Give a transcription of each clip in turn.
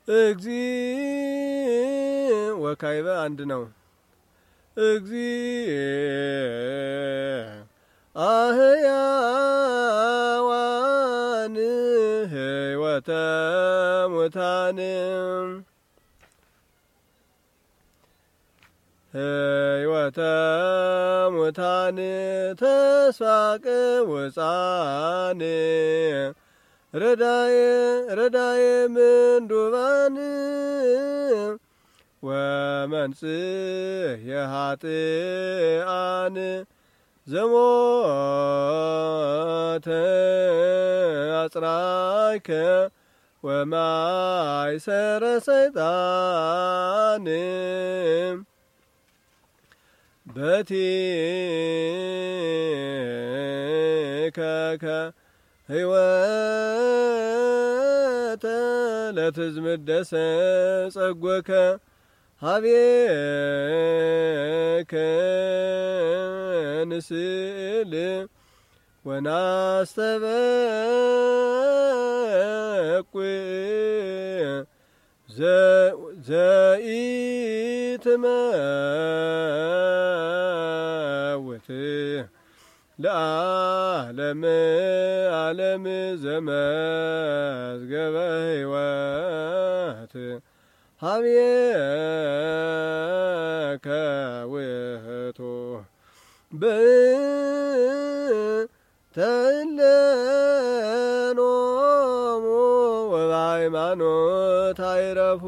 እግዚ ወካይበ አንድ ነው። እግዚ አህያዋን ሕይወተ ሙታን ሕይወተ ሙታን ተስፋ ቅውፃን ረዳየ ምንዱባን ወመንጽሕ የኃጥኣን ዘሞተ አጽራይከ ወማይሰረ ሰይጣን በቲከከ ሕይወተ ለትዝምደሰ ጸጐከ ሀቤከ ንስእል ወናስተበቁዕ ዘኢትመውት ለዓለመ ዓለም ዘመዝገበ ሕይወት ሀቤከ ውእቱ በእንተ እለኖሙ ወበሃይማኖት አይረፉ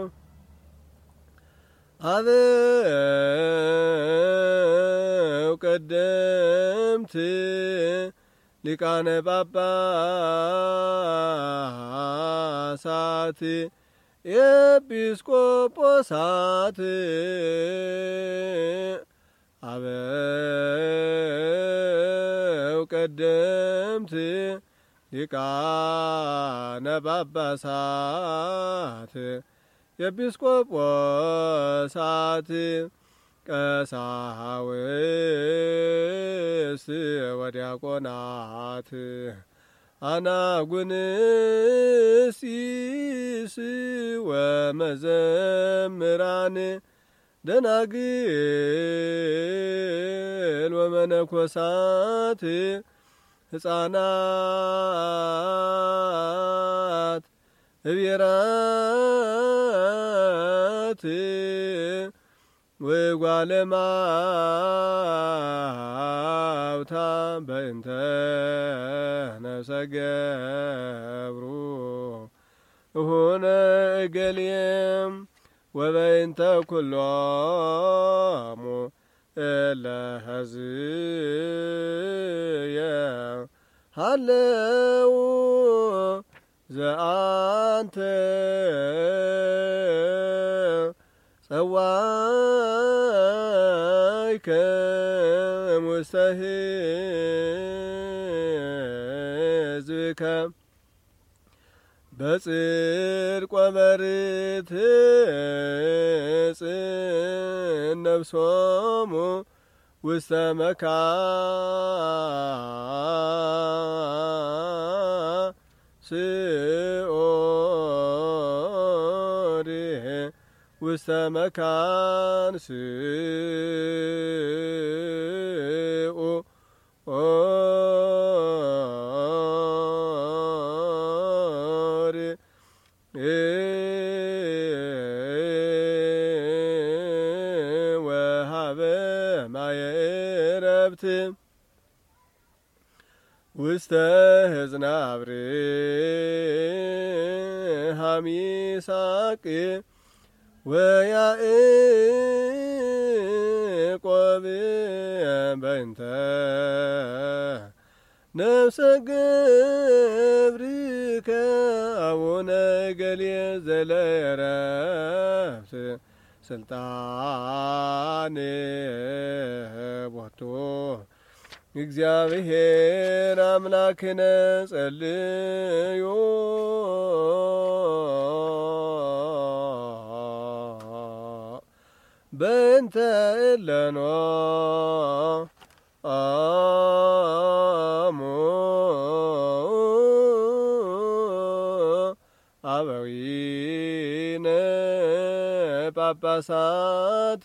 አበው ቀደምት ሊቃነ ጳጳሳት ኤጲስቆጶሳት አበው ቀደምት ሊቃነ ጳጳሳት ኤጲስቆጶሳት ቀሳውስት ወዲያቆናት አናጉንስጢስ ወመዘምራን ደናግል ወመነኮሳት ሕፃናት እብየራት ወጓለ እማውታ በእንተ ነፍሰ ገብሩ እሁነ እገሌም ወበእንተ ኩሎሙ እለ ሕዝየ ሃለው ዘአንተ ጸዋዕከ ውስተ ሕዝብከ በጽድቅ ወበርትዕ ነፍሶሙ ውስተ መካስኦድ ውስተ መካን ስኦድ ወሀበ ማየ ዕረፍት ውስተ ሕዝናብር ሐሚሳቅ ወያዕቆብ በእንተ ነፍሰ ገብርከ አቡነ ገሌ ዘለረፍት ስልጣን ቦቱ እግዚአብሔር አምላክነ ጸልዩ በእንተ እለኖ አሙ አበዊ ጳጳሳት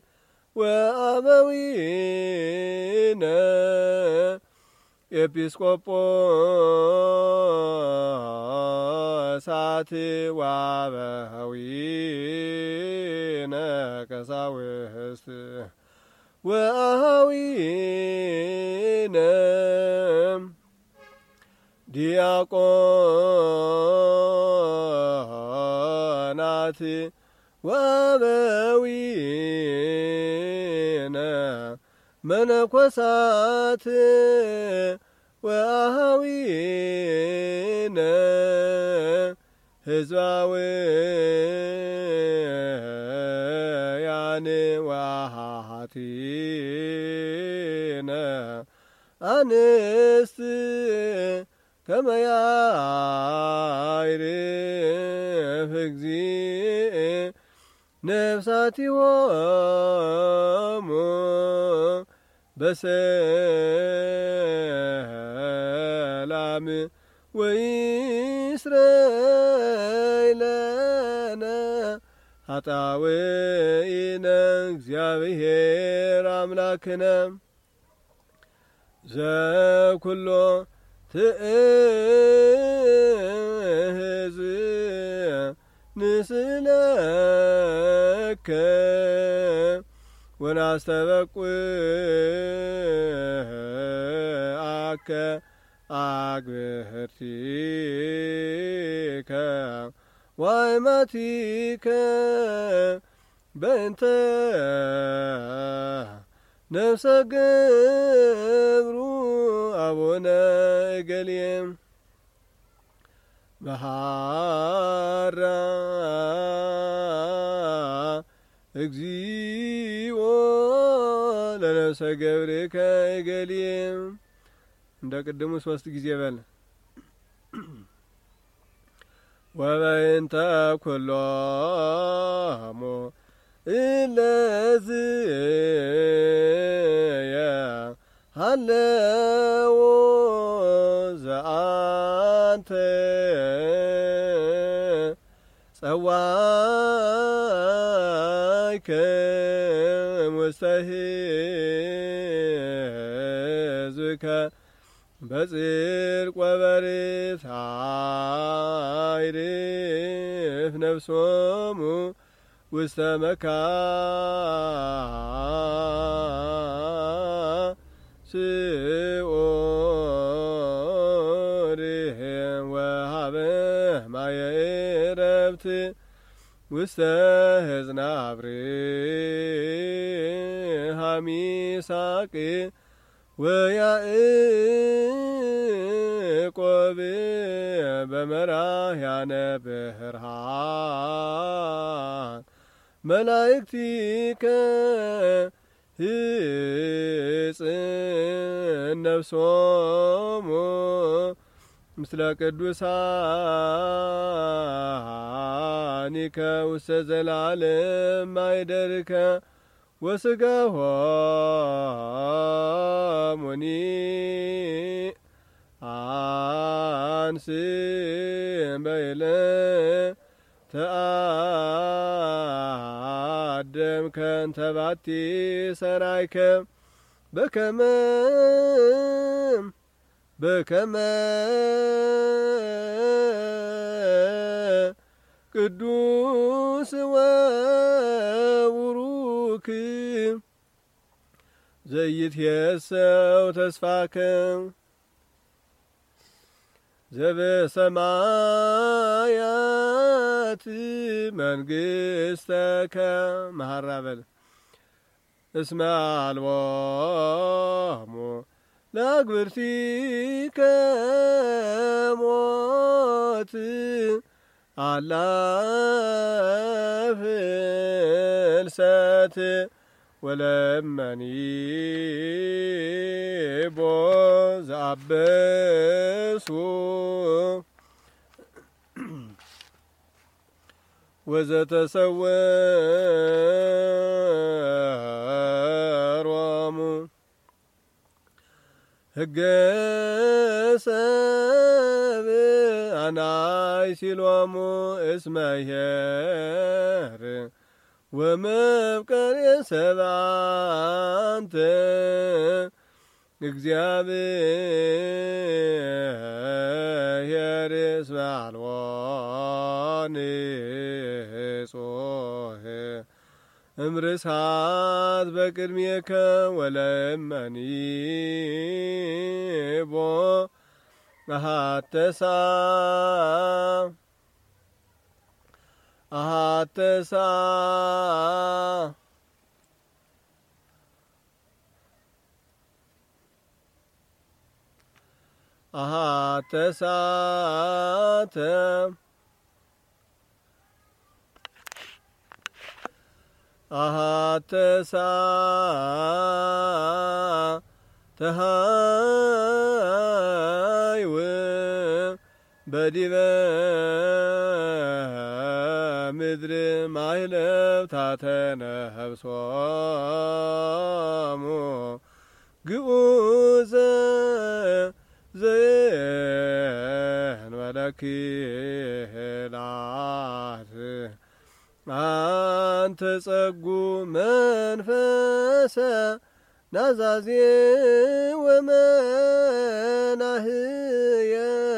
ወአበዊነ ኤጲስቆጶሳት ወአበዊነ ቀሳውስት ወአኀዊነ ዲያቆናት ወአበዊነ መነኮሳት ወአኀዊነ ሕዝባውያን ወአኀቲነ አንስት ከመ ያዕርፍ እግዚእ ነፍሳቲሆሙ በሰላም ወይስረይ ለነ ኃጣውኢነ እግዚአብሔር አምላክነ ዘኩሎ ትእህዝ ንስእለከ ወናስተበቁዐከ አግብርቲከ ወአእማቲከ በእንተ ነፍሰ ገብሩ አቡነ እገሌ መሐራ እግዚኦ ለነፍሰ ገብርከ እገሌ። እንደ ቅድሙ 3 ጊዜ በል። ወበእንተ ኩሎሙ እለዝየ ሃለዎ ዘአንተ ጸዋዕከ ውስተ ሕዝብከ በጽድቅ ወበርትዕ ነፍሶሙ ውስተ መካስኦር ወሀበ ማየ ዕረፍት ውስተ ሕዝነ አብርሃም ይስሐቅ ወያዕቆብ በመራሕያነ ብርሃን መላእክቲከ ህጽን ነፍሶሙ ምስለ ቅዱሳኒከ ውስተ ዘላለም ማኅደርከ ወሥጋሆሙኒ አንስእ በዕለተ አደምከ እንተ ባቲ ሠራይከ በከመ ቅዱስ ወቡሩክ ዘይትየሰው ተስፋከ ዘበሰማያት መንግሥተከ መሐራ በል። እስመ አልቦሙ ለአግብርቲከ ሞት አላ ፍልሰት ወለመኒ ቦ ዘአበሱ ወዘተሰወሮሙ ሕገ ሰብእ አናይ ሲሎሙ እስመ ይሔር ወመፍቀሬ ሰብአ አንተ እግዚአብሔር እስመ አልቦ ንጹሕ እምርሳት በቅድሜከ ወለእመኒ ቦ አሐተሳ ተሃይው በዲበ ምድር ማህለብታተ ነህብሶሙ ግዑዘ ዘእንበለ ክህላት አንተ ጸጉ መንፈሰ ናዛዜ ወመናህየ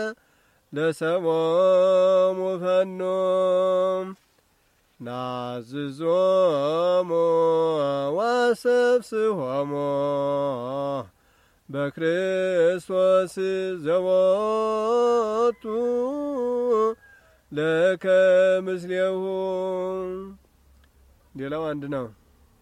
ለሰቦሙ ፈኖም ናዝዞሙ ዋሰብስሆሙ በክርስቶስ ዘቦቱ ለከ ምስሌሁ። ሌላው አንድ ነው።